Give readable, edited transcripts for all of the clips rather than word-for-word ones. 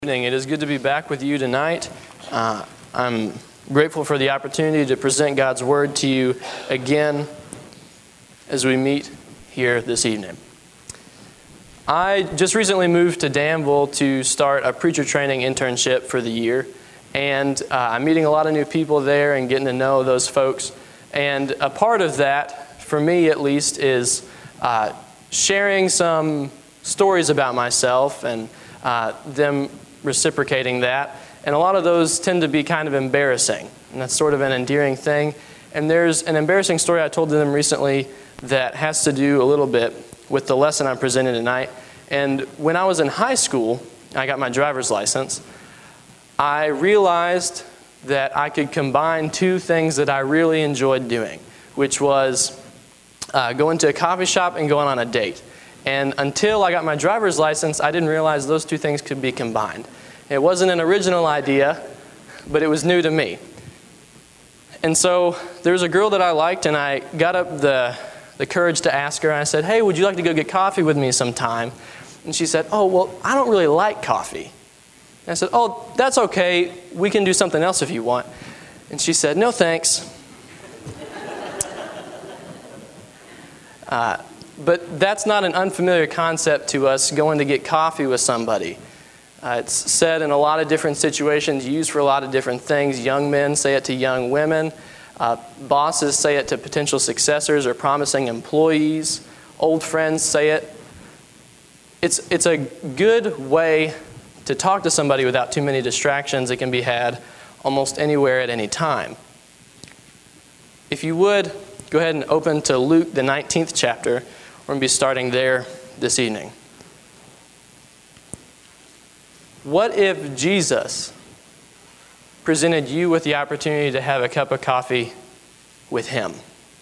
Evening. It is good to be back with you tonight. I'm grateful for the opportunity to present God's Word to you again as we meet here this evening. I just recently moved to Danville to start a preacher training internship for the year, and I'm meeting a lot of new people there and getting to know those folks. And a part of that, for me at least, is sharing some stories about myself and them reciprocating that. And a lot of those tend to be kind of embarrassing. And that's sort of an endearing thing. And there's an embarrassing story I told them recently that has to do a little bit with the lesson I'm presenting tonight. And when I was in high school, I got my driver's license, I realized that I could combine two things that I really enjoyed doing, which was going to a coffee shop and going on a date. And until I got my driver's license, I didn't realize those two things could be combined. It wasn't an original idea, but it was new to me. And so there was a girl that I liked, and I got up the courage to ask her. And I said, "Hey, would you like to go get coffee with me sometime?" And she said, "Oh, well, I don't really like coffee." And I said, "Oh, that's okay. We can do something else if you want." And she said, "No, thanks." But that's not an unfamiliar concept to us, going to get coffee with somebody. It's said in a lot of different situations, used for a lot of different things. Young men say it to young women. Bosses say it to potential successors or promising employees. Old friends say it. It's a good way to talk to somebody without too many distractions. It can be had almost anywhere at any time. If you would, go ahead and open to Luke, the 19th chapter. We're going to be starting there this evening. What if Jesus presented you with the opportunity to have a cup of coffee with Him?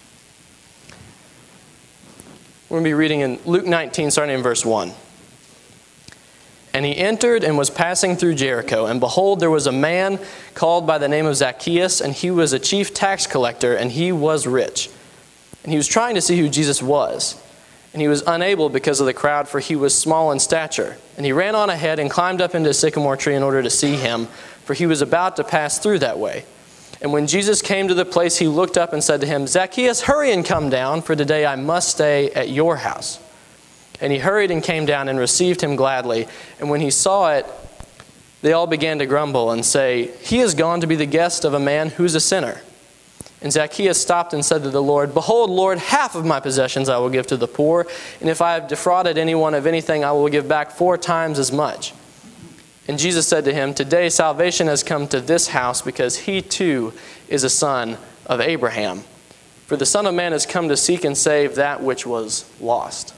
We're going to be reading in Luke 19, starting in verse 1. "And he entered and was passing through Jericho. And behold, there was a man called by the name of Zacchaeus, and he was a chief tax collector, and he was rich. And he was trying to see who Jesus was. And he was unable because of the crowd, for he was small in stature. And he ran on ahead and climbed up into a sycamore tree in order to see him, for he was about to pass through that way. And when Jesus came to the place, he looked up and said to him, 'Zacchaeus, hurry and come down, for today I must stay at your house.' And he hurried and came down and received him gladly. And when he saw it, they all began to grumble and say, 'He is gone to be the guest of a man who is a sinner.' And Zacchaeus stopped and said to the Lord, 'Behold, Lord, half of my possessions I will give to the poor, and if I have defrauded anyone of anything, I will give back 4 times as much.' And Jesus said to him, 'Today salvation has come to this house, because he too is a son of Abraham. For the Son of Man has come to seek and save that which was lost.'"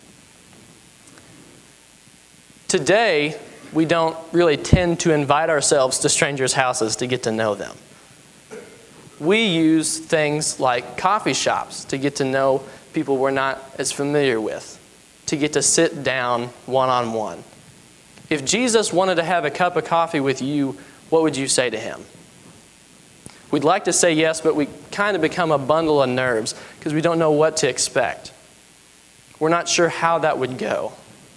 Today, we don't really tend to invite ourselves to strangers' houses to get to know them. We use things like coffee shops to get to know people we're not as familiar with, to get to sit down one-on-one. If Jesus wanted to have a cup of coffee with you, what would you say to him? We'd like to say yes, but we kind of become a bundle of nerves because we don't know what to expect. We're not sure how that would go.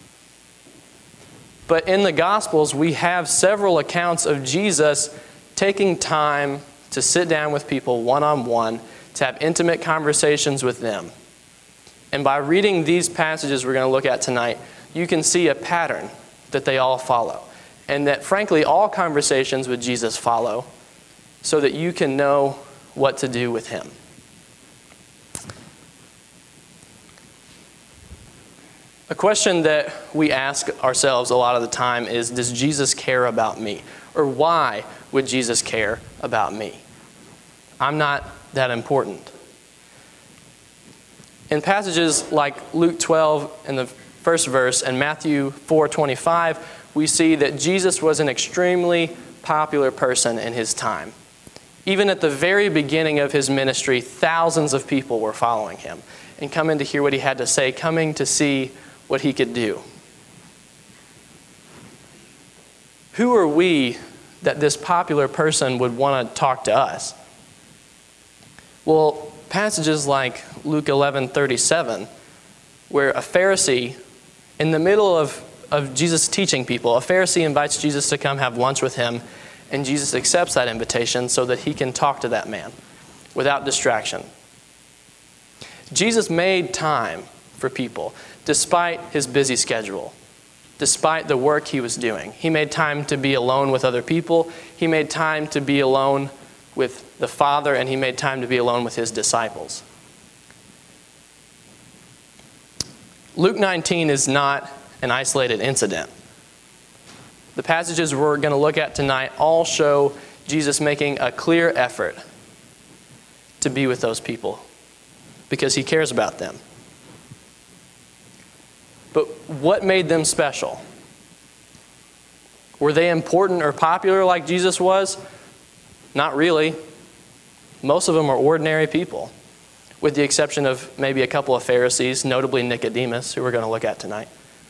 But in the Gospels, we have several accounts of Jesus taking time to sit down with people one-on-one, to have intimate conversations with them. And by reading these passages we're going to look at tonight, you can see a pattern that they all follow. And that, frankly, all conversations with Jesus follow, so that you can know what to do with him. A question that we ask ourselves a lot of the time is, does Jesus care about me? Or why would Jesus care about me? I'm not that important. In passages like Luke 12 in the first verse and Matthew 4:25, we see that Jesus was an extremely popular person in his time. Even at the very beginning of his ministry, thousands of people were following him and coming to hear what he had to say, coming to see what he could do. Who are we that this popular person would want to talk to us? Well, passages like Luke 11:37, where a Pharisee, in the middle of of Jesus teaching people. A Pharisee invites Jesus to come have lunch with him, and Jesus accepts that invitation so that he can talk to that man without distraction. Jesus made time for people despite his busy schedule, despite the work he was doing. He made time to be alone with other people. He made time to be alone with the Father, and he made time to be alone with his disciples. Luke 19 is not an isolated incident. The passages we're going to look at tonight all show Jesus making a clear effort to be with those people because he cares about them. But what made them special? Were they important or popular like Jesus was? Not really. Most of them are ordinary people, with the exception of maybe a couple of Pharisees, notably Nicodemus, who we're going to look at tonight.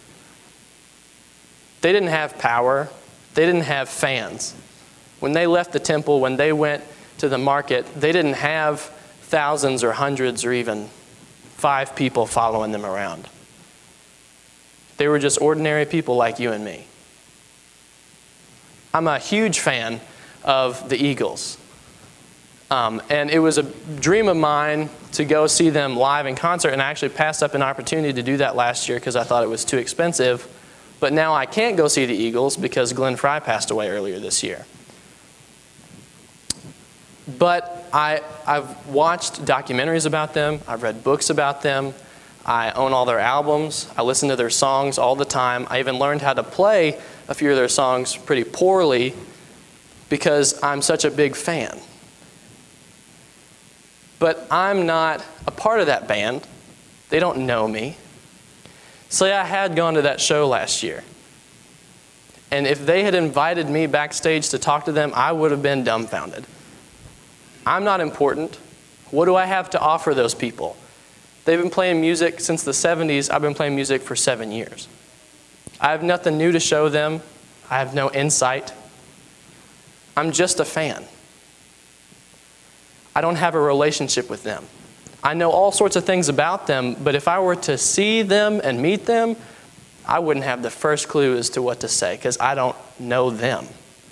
They didn't have power. They didn't have fans. When they left the temple, when they went to the market, they didn't have thousands or hundreds or even 5 people following them around. They were just ordinary people like you and me. I'm a huge fan of the Eagles. And it was a dream of mine to go see them live in concert, and I actually passed up an opportunity to do that last year because I thought it was too expensive. But now I can't go see the Eagles because Glenn Fry passed away earlier this year. But I've watched documentaries about them. I've read books about them. I own all their albums. I listen to their songs all the time. I even learned how to play a few of their songs pretty poorly because I'm such a big fan. But I'm not a part of that band. They don't know me. Say I had gone to that show last year, and if they had invited me backstage to talk to them, I would have been dumbfounded. I'm not important. What do I have to offer those people? They've been playing music since the 70s. I've been playing music for 7 years. I have nothing new to show them. I have no insight. I'm just a fan. I don't have a relationship with them. I know all sorts of things about them, but if I were to see them and meet them, I wouldn't have the first clue as to what to say because I don't know them.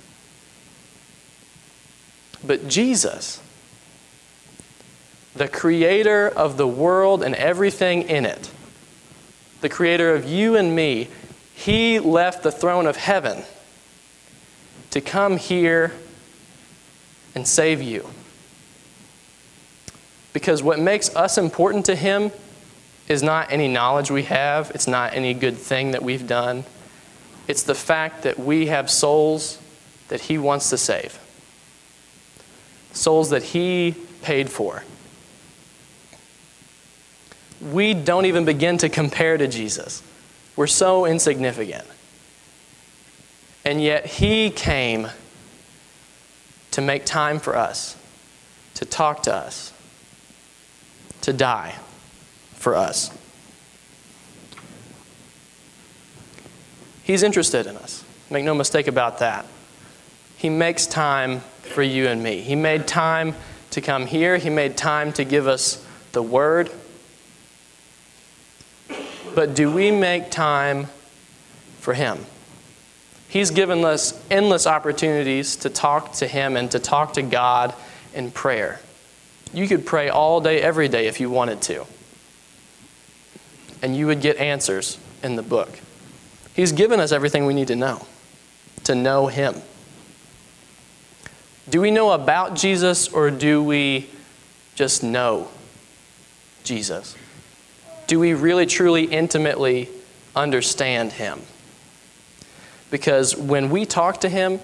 But Jesus, the creator of the world and everything in it, the creator of you and me, he left the throne of heaven to come here and save you. Because what makes us important to him is not any knowledge we have. It's not any good thing that we've done. It's the fact that we have souls that he wants to save. Souls that he paid for. We don't even begin to compare to Jesus. We're so insignificant. And yet he came to make time for us, to talk to us, to die for us. He's interested in us. Make no mistake about that. He makes time for you and me. He made time to come here. He made time to give us the Word. But do we make time for him? He's given us endless opportunities to talk to him and to talk to God in prayer. You could pray all day, every day if you wanted to. And you would get answers in the book. He's given us everything we need to know him. Do we know about Jesus or do we just know Jesus? Do we really, truly, intimately understand him? Because when we talk to him,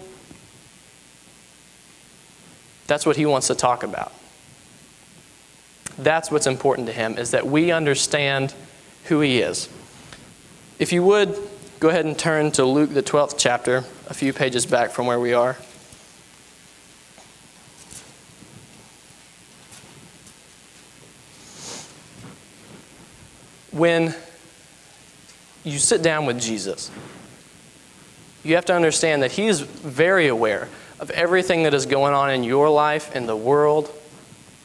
that's what he wants to talk about. That's what's important to him, is that we understand who he is. If you would, go ahead and turn to Luke, the 12th chapter, a few pages back from where we are. When you sit down with Jesus, you have to understand that he is very aware of everything that is going on in your life, in the world,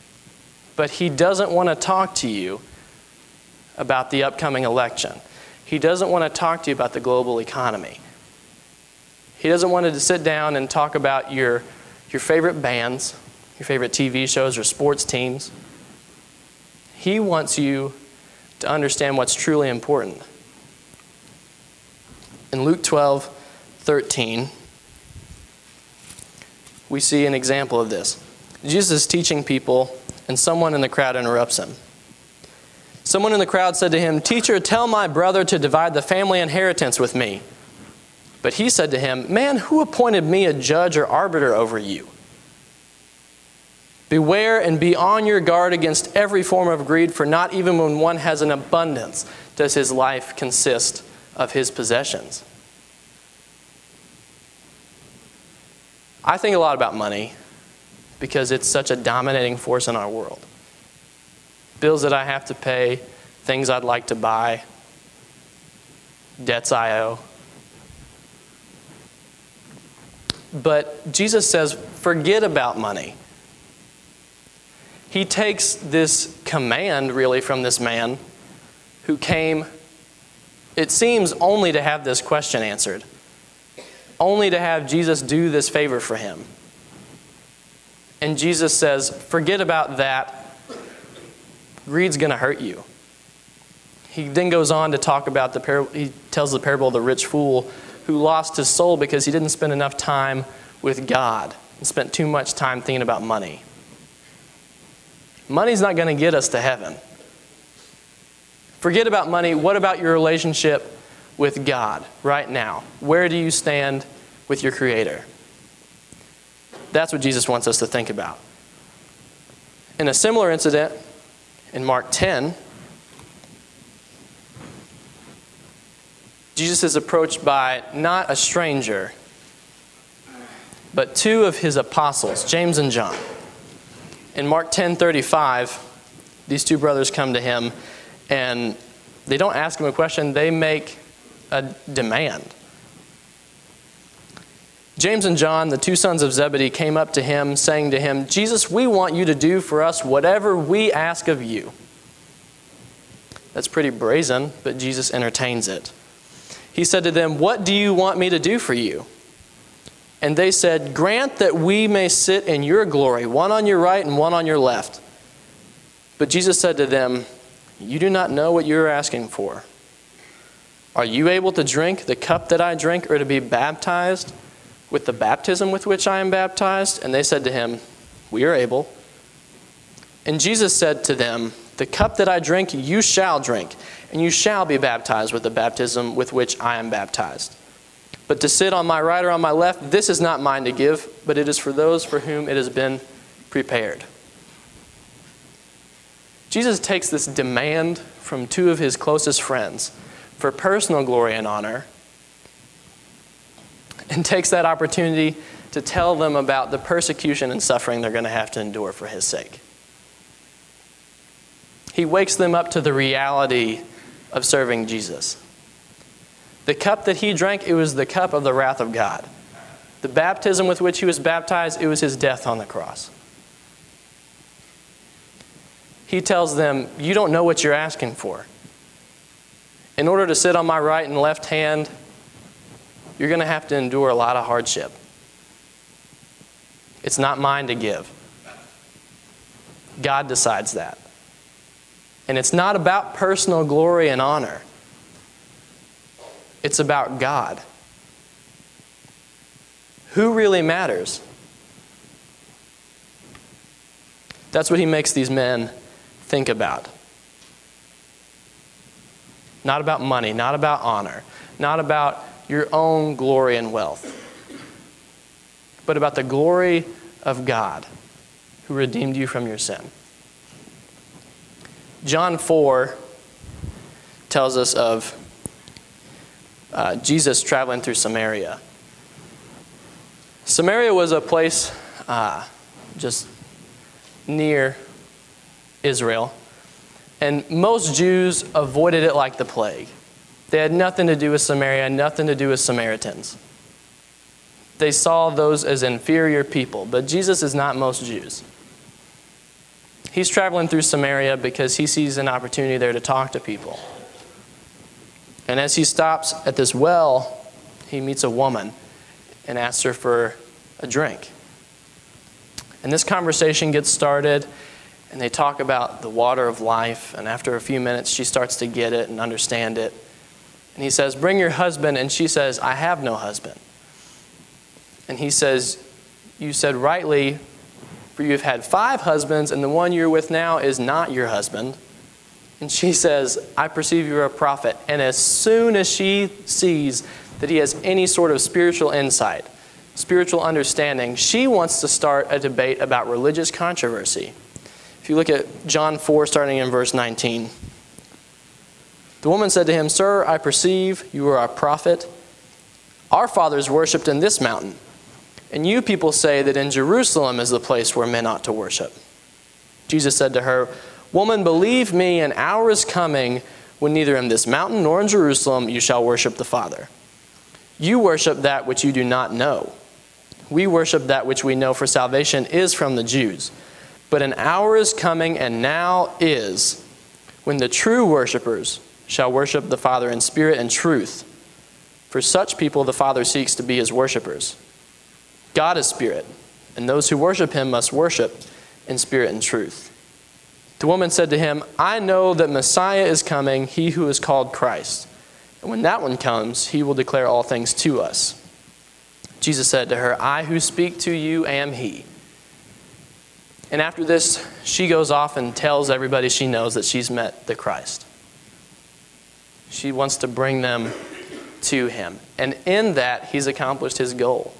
but he doesn't want to talk to you about the upcoming election. He doesn't want to talk to you about the global economy. He doesn't want to sit down and talk about your favorite bands, your favorite TV shows or sports teams. He wants you to understand what's truly important. In Luke 12:13, we see an example of this. Jesus is teaching people, and someone in the crowd interrupts him. Someone in the crowd said to him, "Teacher, tell my brother to divide the family inheritance with me." But he said to him, "Man, who appointed me a judge or arbiter over you? Beware and be on your guard against every form of greed, for not even when one has an abundance does his life consist of his possessions." I think a lot about money because it's such a dominating force in our world. Bills that I have to pay, things I'd like to buy, debts I owe. But Jesus says, forget about money. He takes this command, really, from this man who came, it seems, only to have this question answered, only to have Jesus do this favor for him. And Jesus says, forget about that. Greed's going to hurt you. He then goes on to talk about he tells the parable of the rich fool who lost his soul because he didn't spend enough time with God and spent too much time thinking about money. Money's not going to get us to heaven. Forget about money. What about your relationship with God right now? Where do you stand with your Creator? That's what Jesus wants us to think about. In a similar incident, in Mark 10, Jesus is approached by not a stranger, but two of his apostles, James and John. In Mark 10:35, these two brothers come to him, and they don't ask him a question, they make a demand. James and John, the two sons of Zebedee, came up to him, saying to him, "Jesus, we want you to do for us whatever we ask of you." That's pretty brazen, but Jesus entertains it. He said to them, "What do you want me to do for you?" And they said, "Grant that we may sit in your glory, one on your right and one on your left." But Jesus said to them, "You do not know what you are asking for. Are you able to drink the cup that I drink, or to be baptized with the baptism with which I am baptized?" And they said to him, "We are able." And Jesus said to them, "The cup that I drink, you shall drink, and you shall be baptized with the baptism with which I am baptized. But to sit on my right or on my left, this is not mine to give, but it is for those for whom it has been prepared." Jesus takes this demand from two of his closest friends for personal glory and honor, and takes that opportunity to tell them about the persecution and suffering they're going to have to endure for his sake. He wakes them up to the reality of serving Jesus. The cup that he drank, it was the cup of the wrath of God. The baptism with which he was baptized, it was his death on the cross. He tells them, you don't know what you're asking for. In order to sit on my right and left hand, you're going to have to endure a lot of hardship. It's not mine to give. God decides that. And it's not about personal glory and honor. It's about God. Who really matters? That's what he makes these men think about. Not about money, not about honor, not about your own glory and wealth, but about the glory of God who redeemed you from your sin. John 4 tells us of Jesus traveling through Samaria. Samaria was a place just near Israel, and most Jews avoided it like the plague. They had nothing to do with Samaria, nothing to do with Samaritans. They saw those as inferior people, but Jesus is not most Jews. He's traveling through Samaria because he sees an opportunity there to talk to people. And as he stops at this well, he meets a woman and asks her for a drink. And this conversation gets started, and they talk about the water of life. And after a few minutes, she starts to get it and understand it. And he says, "Bring your husband." And she says, "I have no husband." And he says, "You said rightly, for you have had 5 husbands, and the one you're with now is not your husband." And she says, "I perceive you're a prophet." And as soon as she sees that he has any sort of spiritual insight, spiritual understanding, she wants to start a debate about religious controversy. If you look at John 4, starting in verse 19. The woman said to him, "Sir, I perceive you are a prophet. Our fathers worshipped in this mountain, and you people say that in Jerusalem is the place where men ought to worship." Jesus said to her, "Woman, believe me, an hour is coming when neither in this mountain nor in Jerusalem you shall worship the Father. You worship that which you do not know. We worship that which we know, for salvation is from the Jews. But an hour is coming, and now is, when the true worshipers shall worship the Father in spirit and truth. For such people the Father seeks to be his worshipers. God is spirit, and those who worship him must worship in spirit and truth." The woman said to him, "I know that Messiah is coming, he who is called Christ. And when that one comes, he will declare all things to us." Jesus said to her, "I who speak to you am he." And after this, she goes off and tells everybody she knows that she's met the Christ. She wants to bring them to him. And in that, he's accomplished his goal.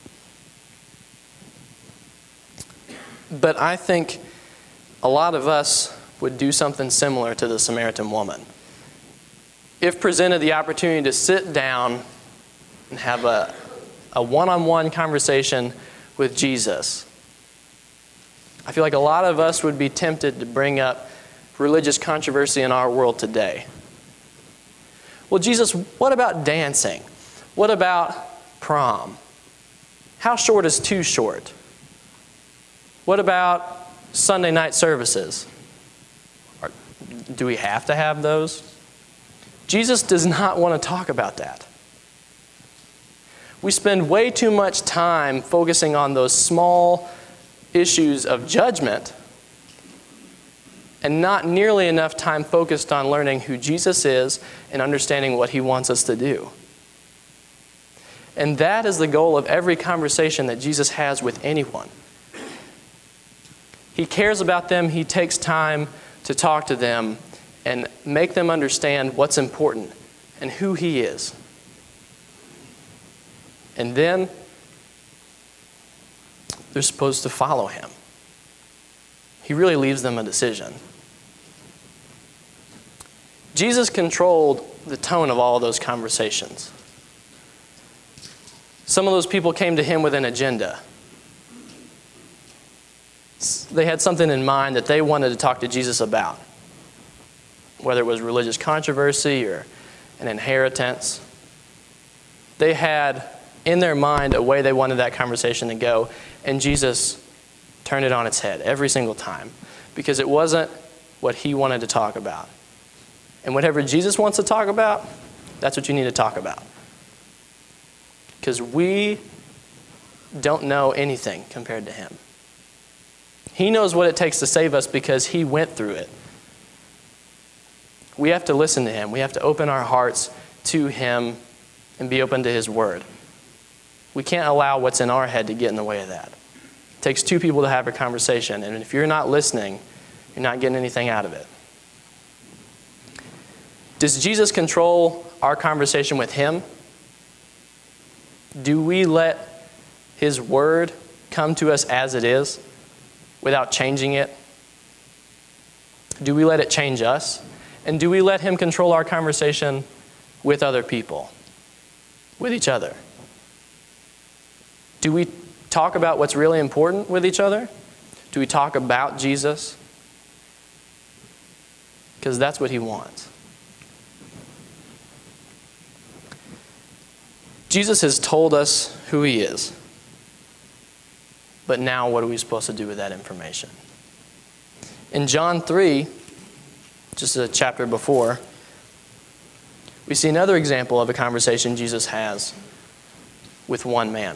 But I think a lot of us would do something similar to the Samaritan woman. If presented the opportunity to sit down and have a one-on-one conversation with Jesus, I feel like a lot of us would be tempted to bring up religious controversy in our world today. Well, Jesus, what about dancing? What about prom? How short is too short? What about Sunday night services? Do we have to have those? Jesus does not want to talk about that. We spend way too much time focusing on those small issues of judgment and not nearly enough time focused on learning who Jesus is and understanding what he wants us to do. And that is the goal of every conversation that Jesus has with anyone. He cares about them. He takes time to talk to them and make them understand what's important and who he is. And then they're supposed to follow him. He really leaves them a decision. Jesus controlled the tone of all of those conversations. Some of those people came to him with an agenda. They had something in mind that they wanted to talk to Jesus about, whether it was religious controversy or an inheritance. They had in their mind a way they wanted that conversation to go, and Jesus turned it on its head every single time because it wasn't what he wanted to talk about. And whatever Jesus wants to talk about, that's what you need to talk about. Because we don't know anything compared to him. He knows what it takes to save us because he went through it. We have to listen to him. We have to open our hearts to him and be open to his word. We can't allow what's in our head to get in the way of that. It takes two people to have a conversation, and if you're not listening, you're not getting anything out of it. Does Jesus control our conversation with him? Do we let his word come to us as it is without changing it? Do we let it change us? And do we let him control our conversation with other people, with each other? Do we talk about what's really important with each other? Do we talk about Jesus? Because that's what he wants. Jesus has told us who he is. But now what are we supposed to do with that information? In John 3, just a chapter before, we see another example of a conversation Jesus has with one man.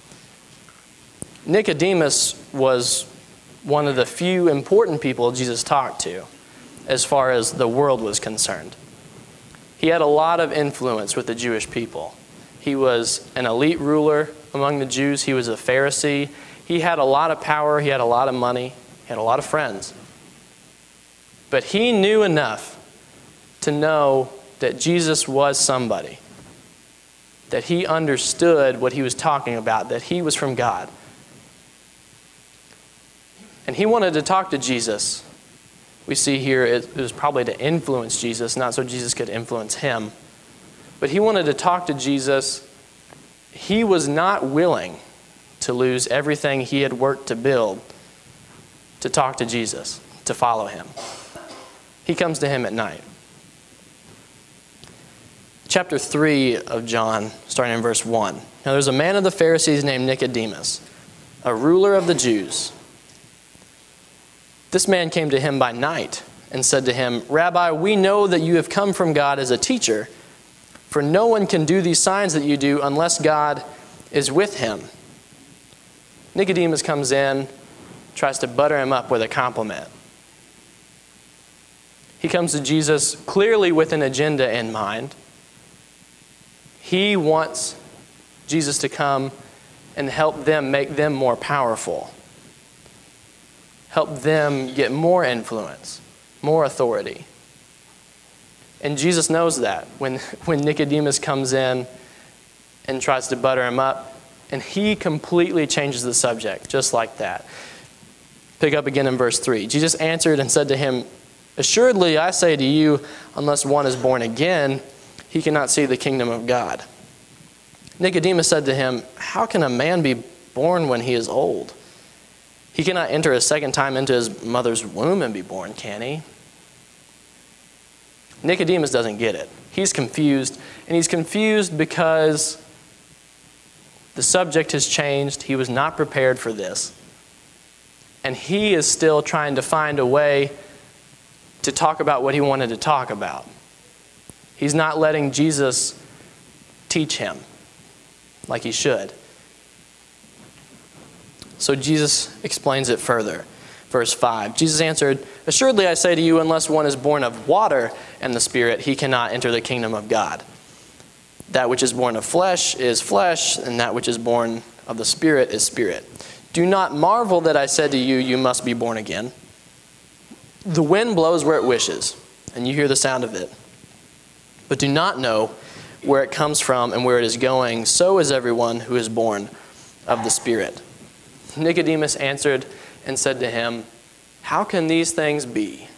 Nicodemus was one of the few important people Jesus talked to as far as the world was concerned. He had a lot of influence with the Jewish people. He was an elite ruler among the Jews. He was a Pharisee. He had a lot of power. He had a lot of money. He had a lot of friends. But he knew enough to know that Jesus was somebody, that he understood what he was talking about, that he was from God. And he wanted to talk to Jesus. We see here it was probably to influence Jesus, not so Jesus could influence him. But he wanted to talk to Jesus. He was not willing to lose everything he had worked to build to talk to Jesus, to follow him. He comes to him at night. Chapter 3 of John, starting in verse 1. Now there's a man of the Pharisees named Nicodemus, a ruler of the Jews. This man came to him by night and said to him, "Rabbi, we know that you have come from God as a teacher, for no one can do these signs that you do unless God is with him." Nicodemus comes in, tries to butter him up with a compliment. He comes to Jesus clearly with an agenda in mind. He wants Jesus to come and help them, make them more powerful. Help them get more influence, more authority. And Jesus knows that when Nicodemus comes in and tries to butter him up, and he completely changes the subject, just like that. Pick up again in verse 3. Jesus answered and said to him, "Assuredly, I say to you, unless one is born again, he cannot see the kingdom of God." Nicodemus said to him, "How can a man be born when he is old? He cannot enter a second time into his mother's womb and be born, can he?" Nicodemus doesn't get it. He's confused, and he's confused because the subject has changed. He was not prepared for this. And he is still trying to find a way to talk about what he wanted to talk about. He's not letting Jesus teach him like he should. So Jesus explains it further. Verse 5, Jesus answered, "Assuredly I say to you, unless one is born of water and the Spirit, he cannot enter the kingdom of God. That which is born of flesh is flesh, and that which is born of the Spirit is spirit. Do not marvel that I said to you, you must be born again. The wind blows where it wishes, and you hear the sound of it, but do not know where it comes from and where it is going. So is everyone who is born of the Spirit." Nicodemus answered and said to him, "How can these things be?"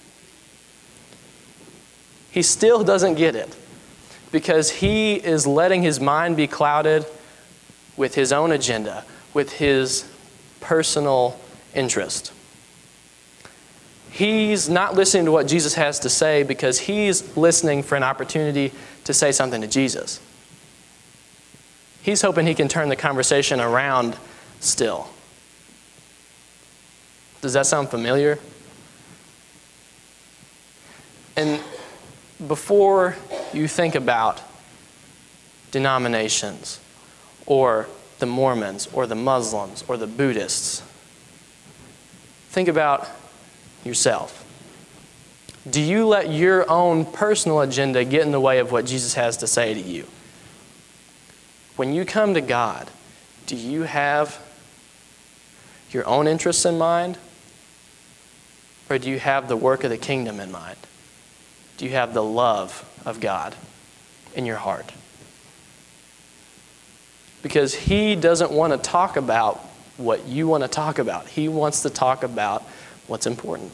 He still doesn't get it because he is letting his mind be clouded with his own agenda, with his personal interest. He's not listening to what Jesus has to say because he's listening for an opportunity to say something to Jesus. He's hoping he can turn the conversation around still. Does that sound familiar? And before you think about denominations or the Mormons or the Muslims or the Buddhists, think about yourself. Do you let your own personal agenda get in the way of what Jesus has to say to you? When you come to God, do you have your own interests in mind? Or do you have the work of the kingdom in mind? Do you have the love of God in your heart? Because he doesn't want to talk about what you want to talk about. He wants to talk about what's important.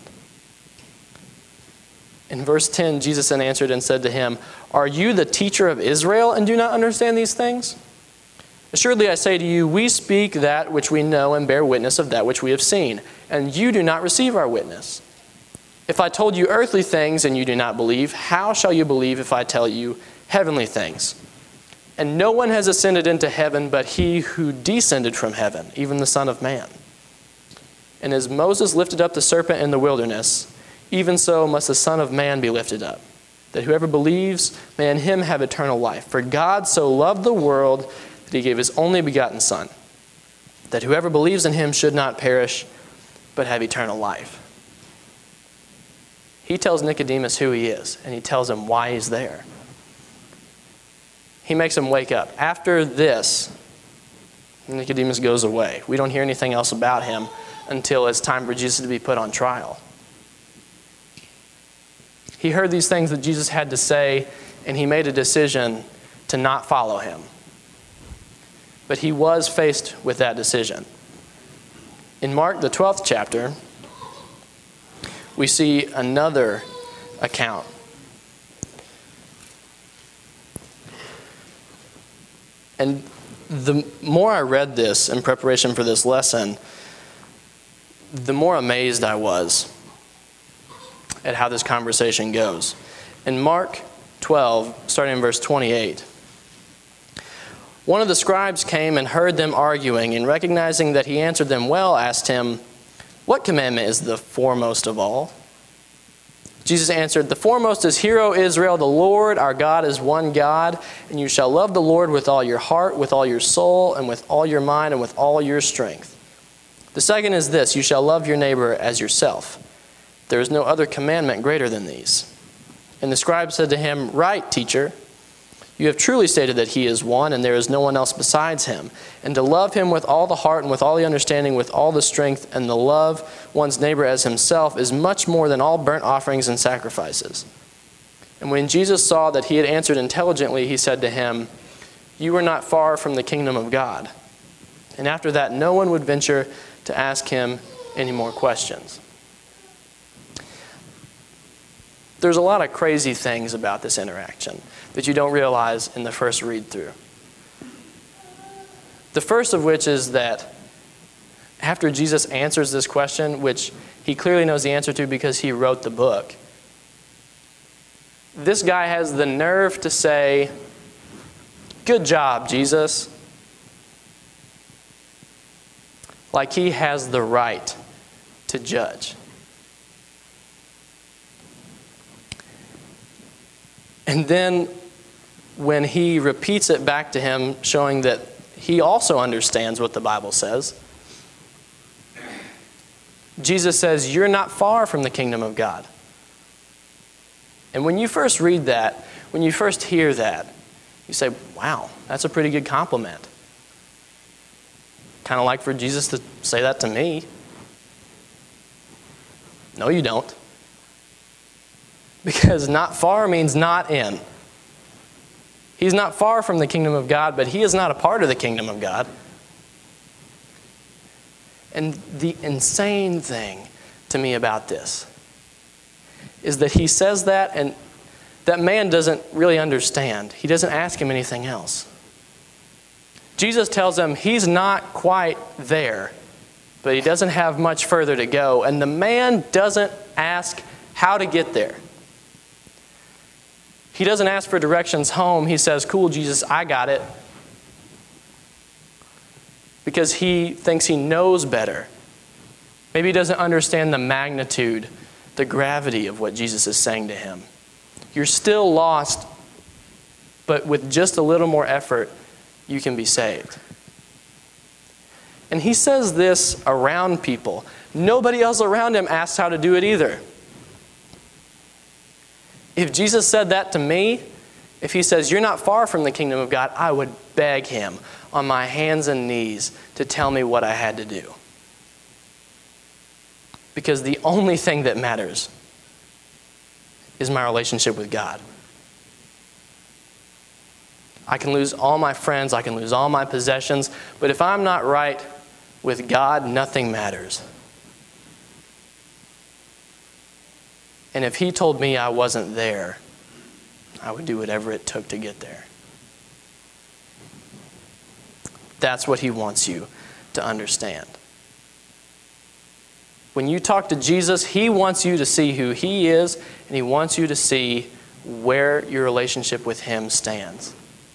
In verse 10, Jesus then answered and said to him, "Are you the teacher of Israel and do not understand these things? Assuredly I say to you, we speak that which we know and bear witness of that which we have seen, and you do not receive our witness. If I told you earthly things and you do not believe, how shall you believe if I tell you heavenly things? And no one has ascended into heaven but he who descended from heaven, even the Son of Man. And as Moses lifted up the serpent in the wilderness, even so must the Son of Man be lifted up, that whoever believes may in him have eternal life. For God so loved the world that he gave his only begotten Son, that whoever believes in him should not perish, but have eternal life. He tells Nicodemus who he is, and he tells him why he's there. He makes him wake up. After this, Nicodemus goes away. We don't hear anything else about him until it's time for Jesus to be put on trial. He heard these things that Jesus had to say, and he made a decision to not follow him. But he was faced with that decision. In Mark, the 12th chapter, we see another account. And the more I read this in preparation for this lesson, the more amazed I was at how this conversation goes. In Mark 12, starting in verse 28, one of the scribes came and heard them arguing, and recognizing that he answered them well, asked him, "What commandment is the foremost of all?" Jesus answered, "The foremost is, Hear, O Israel, the Lord our God is one God, and you shall love the Lord with all your heart, with all your soul, and with all your mind, and with all your strength. The second is this, you shall love your neighbor as yourself. There is no other commandment greater than these." And the scribe said to him, "Right, teacher. You have truly stated that he is one, and there is no one else besides him. And to love him with all the heart and with all the understanding, with all the strength, and to love one's neighbor as himself is much more than all burnt offerings and sacrifices." And when Jesus saw that he had answered intelligently, he said to him, "You are not far from the kingdom of God." And after that, no one would venture to ask him any more questions. There's a lot of crazy things about this interaction that you don't realize in the first read-through. The first of which is that after Jesus answers this question, which he clearly knows the answer to because he wrote the book, this guy has the nerve to say, "Good job, Jesus." Like he has the right to judge. And then when he repeats it back to him, showing that he also understands what the Bible says, Jesus says, "You're not far from the kingdom of God." And when you first read that, when you first hear that, you say, wow, that's a pretty good compliment. Kind of like for Jesus to say that to me. No, you don't. Because not far means not in. He's not far from the kingdom of God, but he is not a part of the kingdom of God. And the insane thing to me about this is that he says that, and that man doesn't really understand. He doesn't ask him anything else. Jesus tells him he's not quite there, but he doesn't have much further to go. And the man doesn't ask how to get there. He doesn't ask for directions home. He says, "Cool, Jesus, I got it." Because he thinks he knows better. Maybe he doesn't understand the magnitude, the gravity of what Jesus is saying to him. You're still lost, but with just a little more effort, you can be saved. And he says this around people. Nobody else around him asks how to do it either. If Jesus said that to me, if he says, "You're not far from the kingdom of God," I would beg him on my hands and knees to tell me what I had to do. Because the only thing that matters is my relationship with God. I can lose all my friends, I can lose all my possessions, but if I'm not right with God, nothing matters. And if he told me I wasn't there, I would do whatever it took to get there. That's what he wants you to understand. When you talk to Jesus, he wants you to see who he is, and he wants you to see where your relationship with him stands.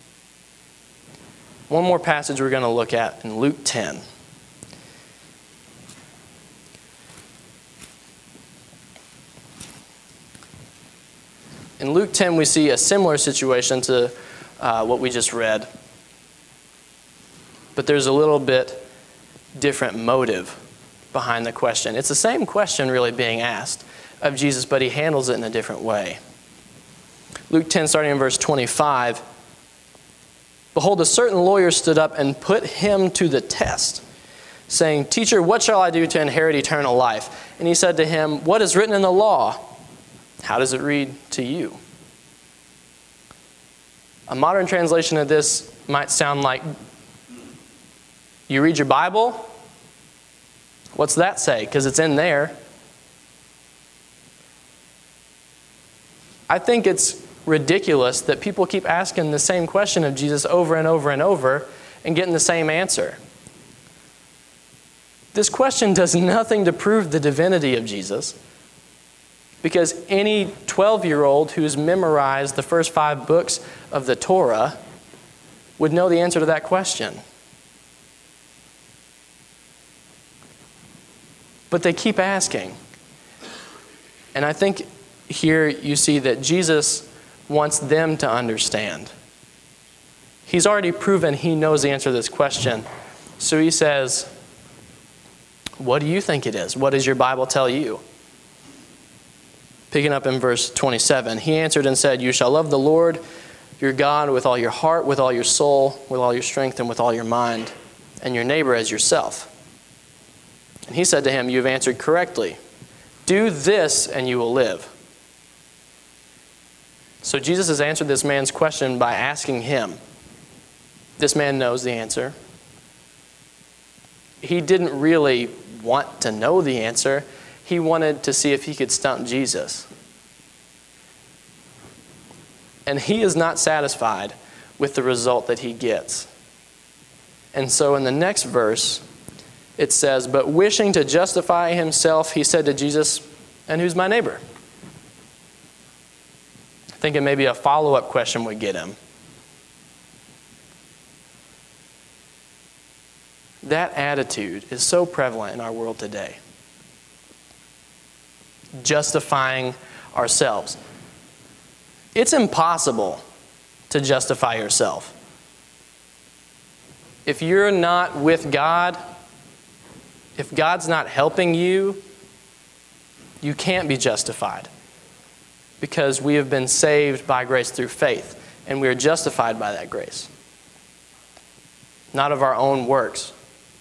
One more passage we're going to look at in Luke 10. In Luke 10, we see a similar situation to what we just read. But there's a little bit different motive behind the question. It's the same question really being asked of Jesus, but he handles it in a different way. Luke 10, starting in verse 25. Behold, a certain lawyer stood up and put him to the test, saying, Teacher, what shall I do to inherit eternal life? And he said to him, What is written in the law? How does it read to you? A modern translation of this might sound like, you read your Bible? What's that say? Because it's in there. I think it's ridiculous that people keep asking the same question of Jesus over and over and over and getting the same answer. This question does nothing to prove the divinity of Jesus, because any 12-year-old who's memorized the first 5 books of the Torah would know the answer to that question. But they keep asking. And I think here you see that Jesus wants them to understand. He's already proven he knows the answer to this question. So he says, what do you think it is? What does your Bible tell you? Picking up in verse 27, he answered and said, You shall love the Lord your God with all your heart, with all your soul, with all your strength, and with all your mind, and your neighbor as yourself. And he said to him, You have answered correctly. Do this and you will live. So Jesus has answered this man's question by asking him. This man knows the answer. He didn't really want to know the answer. He wanted to see if he could stump Jesus. And he is not satisfied with the result that he gets. And so in the next verse, it says, But wishing to justify himself, he said to Jesus, And who's my neighbor? Thinking maybe a follow-up question would get him. That attitude is so prevalent in our world today. Justifying ourselves. It's impossible to justify yourself. If you're not with God, if God's not helping you, you can't be justified. Because we have been saved by grace through faith, and we are justified by that grace. Not of our own works.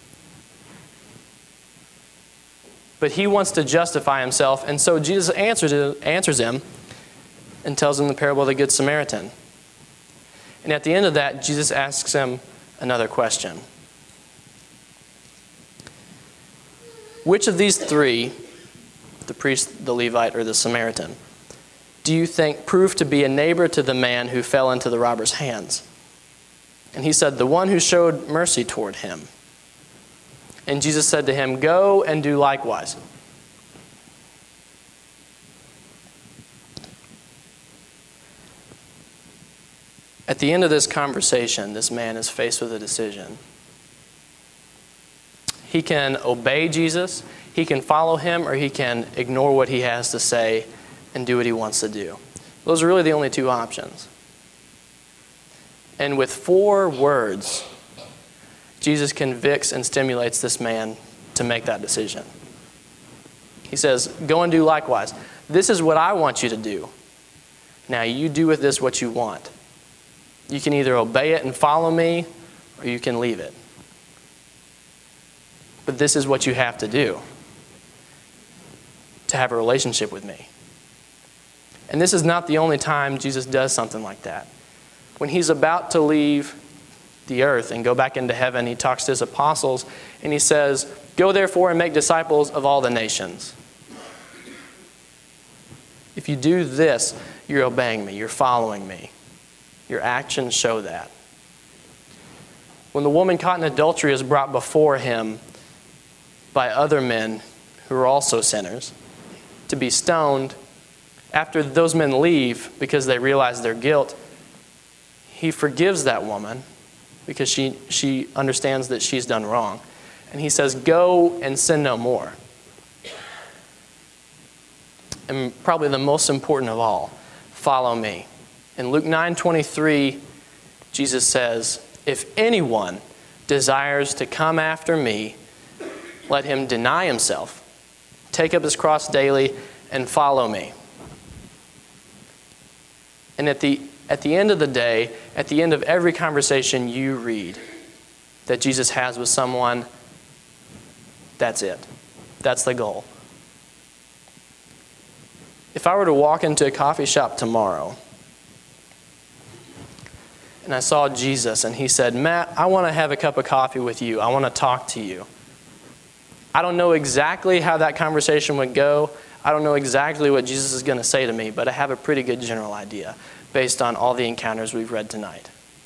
But he wants to justify himself, and so Jesus answers him and tells him the parable of the Good Samaritan. And at the end of that, Jesus asks him another question. Which of these 3, the priest, the Levite, or the Samaritan, do you think proved to be a neighbor to the man who fell into the robber's hands? And he said, The one who showed mercy toward him. And Jesus said to him, Go and do likewise. At the end of this conversation, this man is faced with a decision. He can obey Jesus, he can follow him, or he can ignore what he has to say and do what he wants to do. Those are really the only 2 options. And with 4 words, Jesus convicts and stimulates this man to make that decision. He says, Go and do likewise. This is what I want you to do. Now you do with this what you want. You can either obey it and follow me, or you can leave it. But this is what you have to do to have a relationship with me. And this is not the only time Jesus does something like that. When he's about to leave the earth and go back into heaven, he talks to his apostles and he says, Go therefore and make disciples of all the nations. If you do this, you're obeying me, you're following me. Your actions show that. When the woman caught in adultery is brought before him by other men who are also sinners to be stoned, after those men leave because they realize their guilt, he forgives that woman because she understands that she's done wrong. And he says, Go and sin no more. And probably the most important of all, follow me. In Luke 9:23, Jesus says, if anyone desires to come after me, let him deny himself, take up his cross daily, and follow me. And at the end of the day, at the end of every conversation you read that Jesus has with someone, that's it. That's the goal. If I were to walk into a coffee shop tomorrow and I saw Jesus and he said, Matt, I want to have a cup of coffee with you. I want to talk to you. I don't know exactly how that conversation would go. I don't know exactly what Jesus is going to say to me, but I have a pretty good general idea based on all the encounters we've read tonight.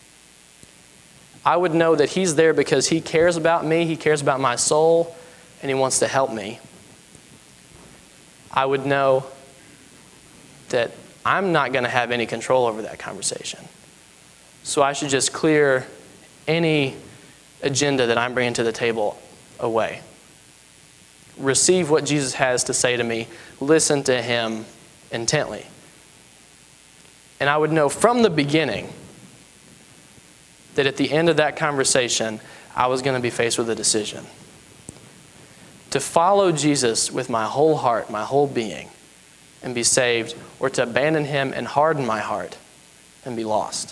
I would know that he's there because he cares about me, he cares about my soul, and he wants to help me. I would know that I'm not going to have any control over that conversation. So I should just clear any agenda that I'm bringing to the table away. Receive what Jesus has to say to me. Listen to him intently. And I would know from the beginning that at the end of that conversation, I was going to be faced with a decision. To follow Jesus with my whole heart, my whole being, and be saved, or to abandon him and harden my heart and be lost.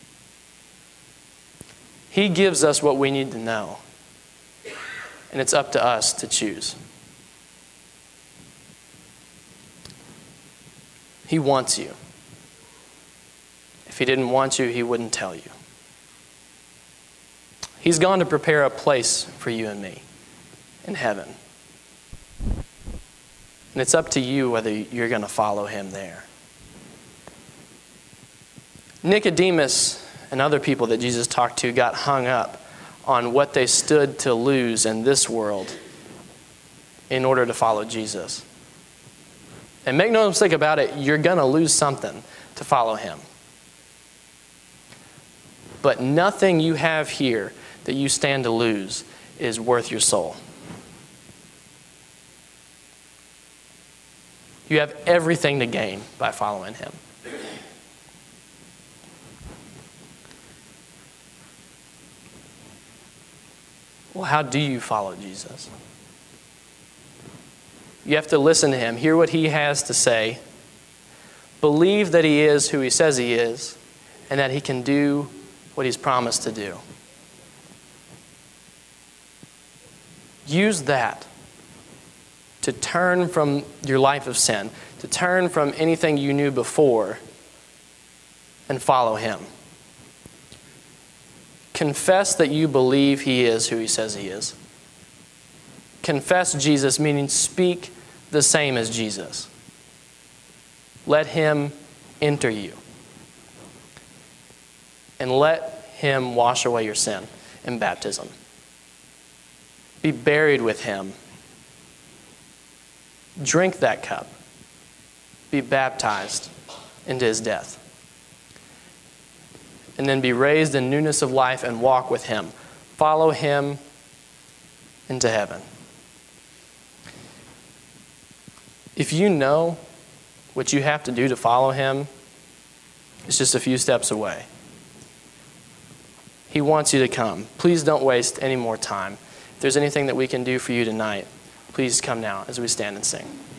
He gives us what we need to know, and it's up to us to choose. He wants you. If he didn't want you, he wouldn't tell you. He's gone to prepare a place for you and me in heaven. And it's up to you whether you're going to follow him there. Nicodemus and other people that Jesus talked to got hung up on what they stood to lose in this world in order to follow Jesus. And make no mistake about it, you're going to lose something to follow him. But nothing you have here that you stand to lose is worth your soul. You have everything to gain by following him. Well, how do you follow Jesus? You have to listen to him, hear what he has to say, believe that he is who he says he is, and that he can do what he's promised to do. Use that to turn from your life of sin, to turn from anything you knew before, and follow him. Confess that you believe he is who he says he is. Confess Jesus, meaning speak the same as Jesus. Let him enter you. And let him wash away your sin in baptism. Be buried with him. Drink that cup. Be baptized into his death. And then be raised in newness of life and walk with him. Follow him into heaven. If you know what you have to do to follow him, it's just a few steps away. He wants you to come. Please don't waste any more time. If there's anything that we can do for you tonight, please come now as we stand and sing.